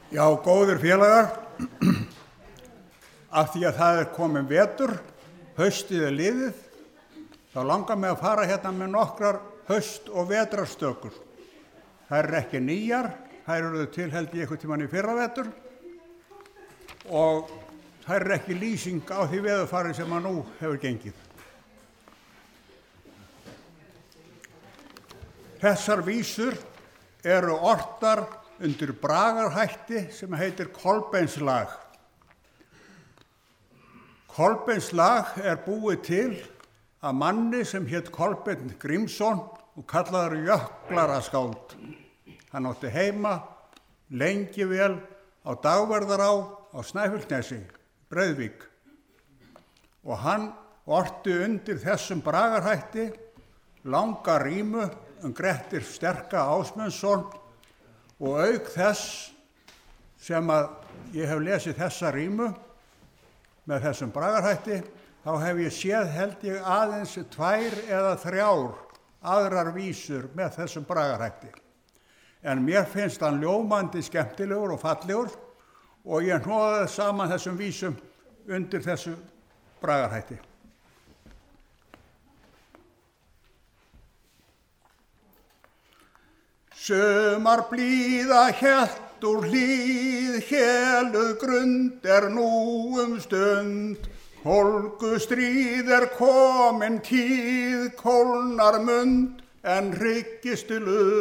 Já, góðir félagar, af því að það komin vetur, haustið liðið, þá langar mig að fara hérna með nokkrar haust- og vetrarstökur. Það ekki nýjar, það eru til held ég einhvern tímann í fyrravetur og það ekki lýsing á því veðurfari sem að nú hefur gengið. Þessar vísur eru ortar undir bragarhætti sem heitir Kolbeinslag. Kolbeinslag búið til af manni sem hét Kolbeinn Grímsson og kallaður jöklaraskáld. Hann átti heima lengi vel á Dagverðará á Snæfellsnesi, Breiðvík. Og hann orti undir þessum bragarhætti langa rímu Grettir sterka Ásmundsson og auk þess sem að ég hef lesið þessa rímu með þessum bragarhætti, þá hef ég séð held ég aðeins 2 eða 3 aðrar vísur með þessum bragarhætti. En mér finnst hann ljómandi skemmtilegur og fallegur og ég hnoðaði saman þessum vísum undir þessu bragarhætti. Sumar blíða hélt úr hlíð, héluð grund nú stund. Kólgustríð komin tíð, kólnar mund en hryggistu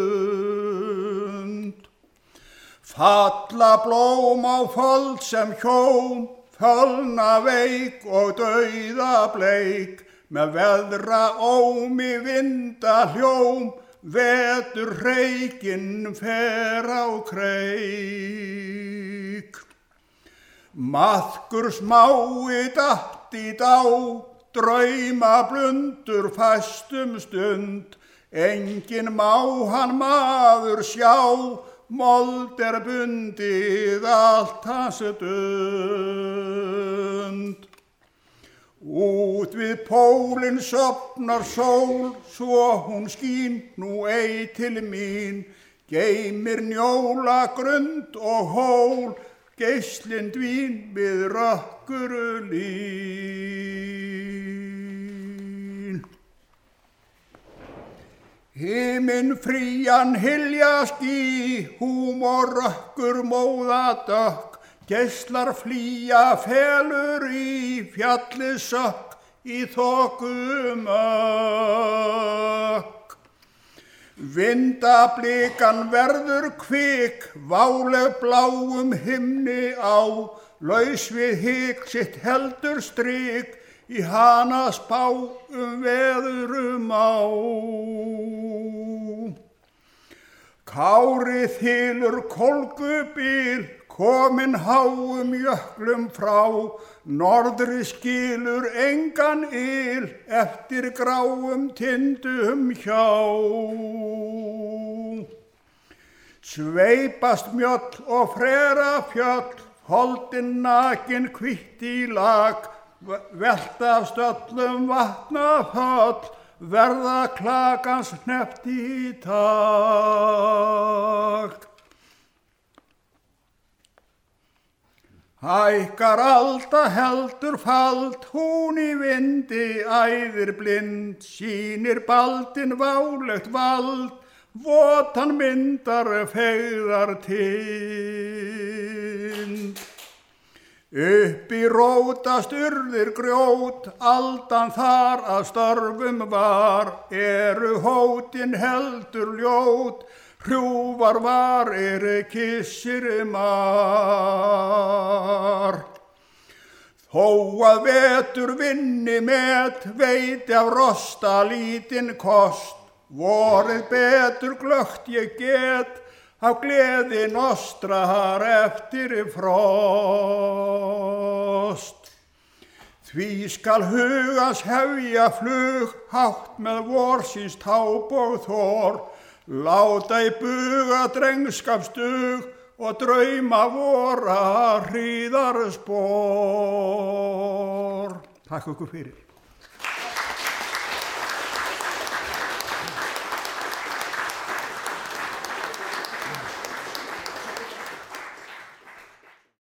lund. Falla blóm á fold sem hjóm, fölna veik og dauða bleik. Með veðra ómi vinda hljóm, vetur hreykinn fer á kreik. Maðkur smái datt í dá, drauma blundur fæstum stund. Enginn má hann maður sjá, mold bundið allt hans dund. Út við pólinn sofnar sól, svo hún skín nú ei til mín. Geymir njóla grund og hól, geislinn dvín við rökkuru lín. Himinn frían hylja ský, húmor rökkur móða dökk. Geislar flýja felur í fjallið sökk, í þoku mökk. Vindablikan verður kvik, váleg bláum himni á. Laus við hik sitt heldur strik, í hana spá veðurum á. Kári þylur kólgubil, komin háum jöklum frá. Norðri skilur engan yl, eftir gráum tindum hjá. Sveipast mjöll og frera fjöll, holdin nakin hvítt í lag. Velta af stöllum vatnaföll, verða klakans hneppt í takt. Hækkar alda heldur fald, hún í vindi æðir blind. Sýnir baldinn válegt vald, votan myndar feigðar tind. Uppi rótast urðir grjót, aldan þar að störfum var. Eru hótin heldur ljót, hrjúfar var kissir mar. Þó að vetur vinni met, veiti af rosta lítinn kost. Vorið betur glögt ég get, af gleði nostrar eftir frost. Því skal hugans hefja flug, hátt með vorsins táp og þor. Láta í buga drengskapsdug og drauma vora hríðarspor. Takk ykkur fyrir.